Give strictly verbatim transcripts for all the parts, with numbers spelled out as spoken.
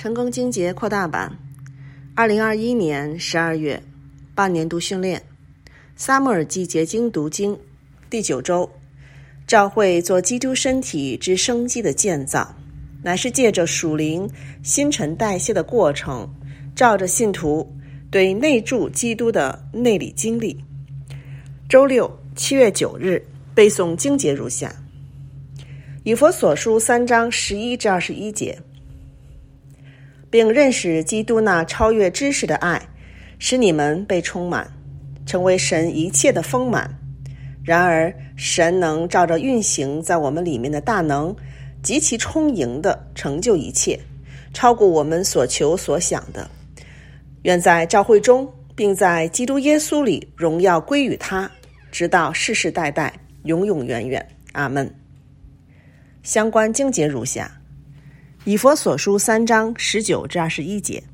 成功经节扩大版，二零二一年十二月半年读训练，撒母耳记结经读经第九周，教会做基督身体之生机的建造，乃是借着属灵新陈代谢的过程，照着信徒对内住基督的内里经历。周六七月九日背诵经节如下：以弗所书三章十一至二十一节，并认识基督那超越知识的爱，使你们被充满，成为神一切的丰满。然而神能照着运行在我们里面的大能，极其充盈的成就一切，超过我们所求所想的。愿在教会中，并在基督耶稣里荣耀归于他，直到世世代代，永永远远。阿们。相关经节如下：以弗所书三章十九至二十一节，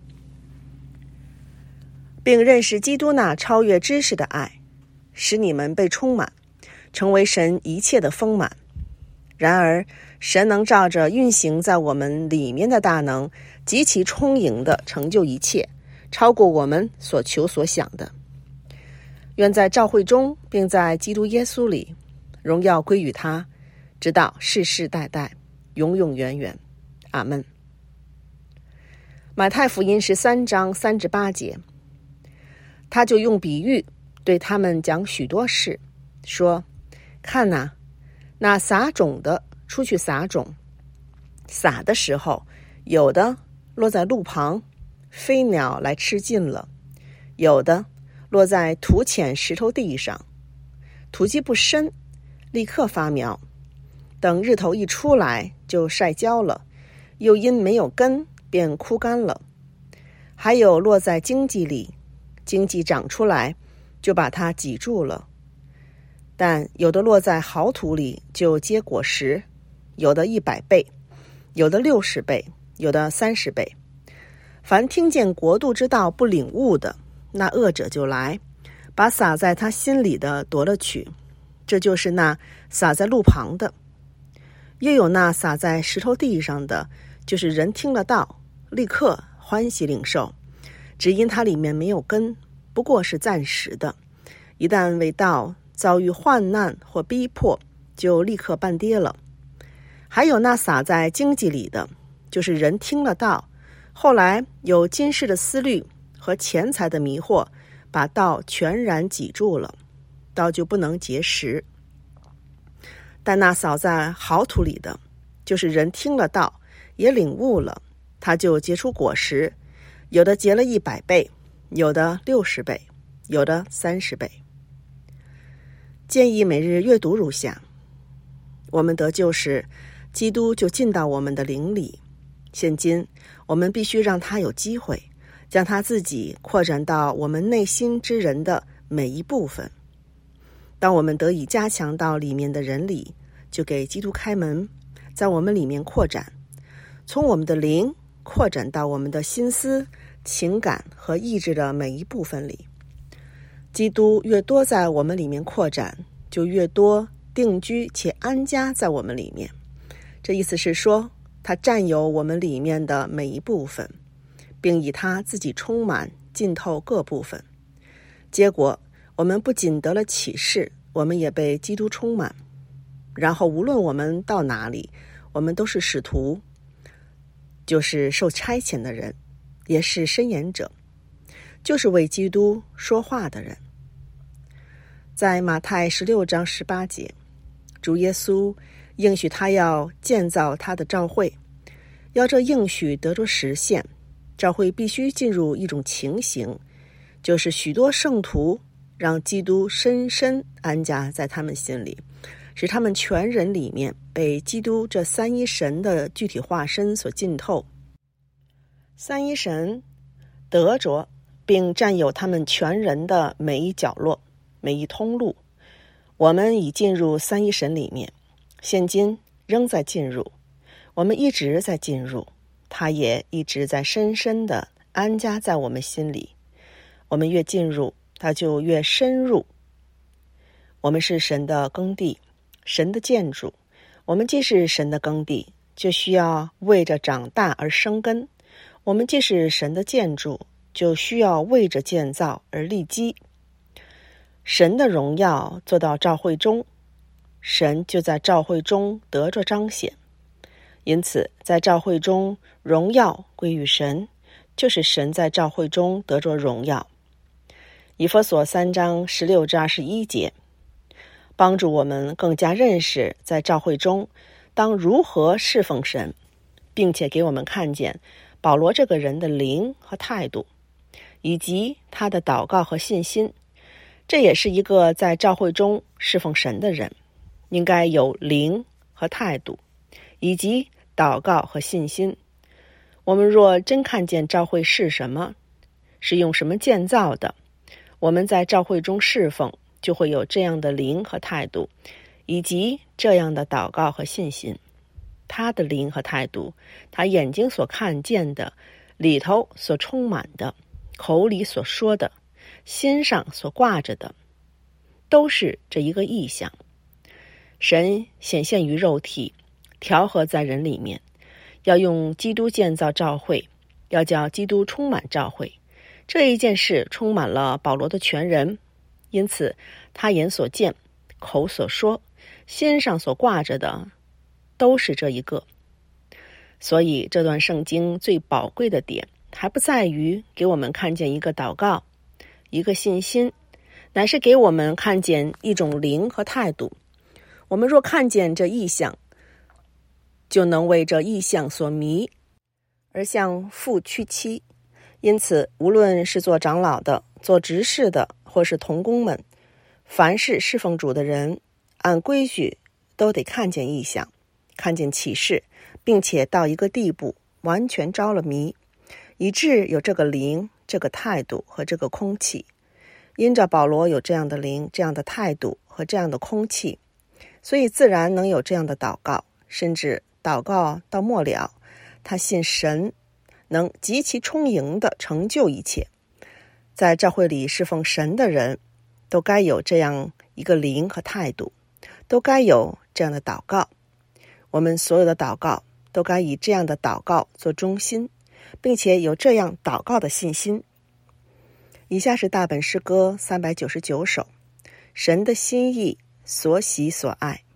并认识基督那超越知识的爱，使你们被充满，成为神一切的丰满。然而神能照着运行在我们里面的大能，极其充盈的成就一切，超过我们所求所想的。愿在教会中，并在基督耶稣里荣耀归于他，直到世世代代，永永远远。阿们。马太福音十三章三至八节，他就用比喻对他们讲许多事，说：看哪，那撒种的出去撒种，撒的时候，有的落在路旁，飞鸟来吃尽了；有的落在土浅石头地上，土基不深，立刻发苗，等日头一出来就晒焦了，又因没有根便枯干了。还有落在荆棘里，荆棘长出来就把它挤住了。但有的落在好土里就结果实，有的一百倍，有的六十倍，有的三十倍。凡听见国度之道不领悟的，那恶者就来，把撒在他心里的夺了去。这就是那撒在路旁的。又有那撒在石头地上的，就是人听了道，立刻欢喜领受，只因它里面没有根，不过是暂时的。一旦为道遭遇患难或逼迫，就立刻半跌了。还有那撒在荆棘里的，就是人听了道，后来有今世的思虑和钱财的迷惑，把道全然挤住了，道就不能结实。但那撒在好土里的，就是人听了道，也领悟了，他就结出果实，有的结了一百倍，有的六十倍，有的三十倍。建议每日阅读如下：我们得救时，基督就进到我们的灵里，现今我们必须让他有机会，将他自己扩展到我们内心之人的每一部分。当我们得以加强到里面的人里，就给基督开门，在我们里面扩展，从我们的灵扩展到我们的心思、情感和意志的每一部分里。基督越多在我们里面扩展，就越多定居且安家在我们里面。这意思是说，他占有我们里面的每一部分，并以他自己充满浸透各部分。结果我们不仅得了启示，我们也被基督充满。然后无论我们到哪里，我们都是使徒，就是受差遣的人，也是申言者，就是为基督说话的人。在马太十六章十八节，主耶稣应许他要建造他的教会，要这应许得着实现，教会必须进入一种情形，就是许多圣徒让基督深深安家在他们心里，使他们全人里面被基督这三一神的具体化身所浸透。三一神得着并占有他们全人的每一角落、每一通路。我们已进入三一神里面，现今仍在进入，我们一直在进入，他也一直在深深的安家在我们心里。我们越进入，他就越深入。我们是神的耕地，神的建筑。我们既是神的耕地，就需要为着长大而生根。 我们既是神的建筑，就需要为着建造而立基。神的荣耀做到召会中，神就在召会中得着彰显。因此在召会中荣耀归于神，就是神在召会中得着荣耀。以弗所三章十六至二十一节，帮助我们更加认识在召会中当如何侍奉神，并且给我们看见保罗这个人的灵和态度，以及他的祷告和信心。这也是一个在召会中侍奉神的人应该有灵和态度，以及祷告和信心。我们若真看见召会是什么，是用什么建造的，我们在召会中侍奉就会有这样的灵和态度，以及这样的祷告和信心。他的灵和态度，他眼睛所看见的，里头所充满的，口里所说的，心上所挂着的，都是这一个意象。神显现于肉体，调和在人里面，要用基督建造召会，要叫基督充满召会。这一件事充满了保罗的全人，因此他眼所见，口所说，心上所挂着的，都是这一个。所以这段圣经最宝贵的点，还不在于给我们看见一个祷告，一个信心，乃是给我们看见一种灵和态度。我们若看见这意象，就能为这意象所迷，而向父屈膝。因此无论是做长老的，做执事的，或是同工们，凡是侍奉主的人，按规矩都得看见意象，看见启示，并且到一个地步完全着了迷，以致有这个灵，这个态度和这个空气。因着保罗有这样的灵，这样的态度和这样的空气，所以自然能有这样的祷告，甚至祷告到末了，他信神能极其充盈地成就一切。在教会里侍奉神的人，都该有这样一个灵和态度，都该有这样的祷告。我们所有的祷告都该以这样的祷告做中心，并且有这样祷告的信心。以下是大本诗歌三百九十九首，神的心意，所喜所爱。